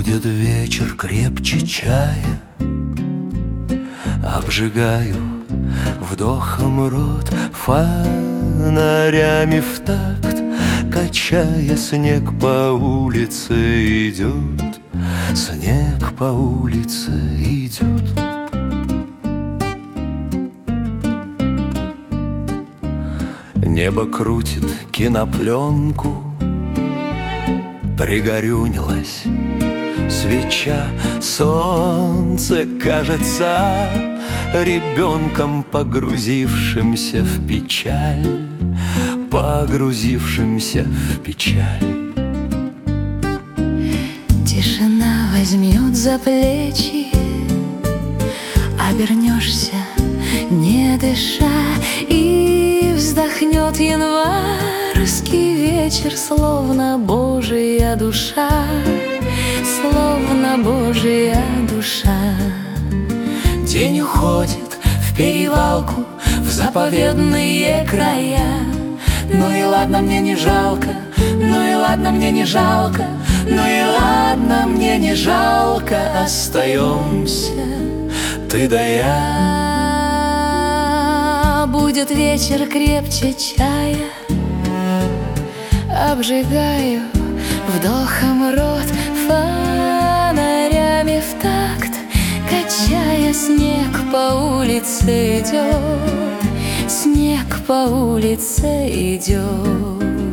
Будет вечер крепче чая, обжигаю вдохом рот, фонарями в такт, качая, снег по улице идет, снег по улице идет. Небо крутит кинопленку, пригорюнилась свеча, солнце кажется ребенком, погрузившимся в печаль, погрузившимся в печаль. Тишина возьмет за плечи, обернешься, не дыша, и вздохнет январский вечер, словно Божия душа, словно Божия душа. День уходит в перевалку, в заповедные края. Ну и ладно, мне не жалко, ну и ладно, мне не жалко, ну и ладно, мне не жалко. Остаемся ты да я. Будет вечер крепче чая, обжигаю вдохом рот, фонарями в такт, качая, снег по улице идет, снег по улице идет.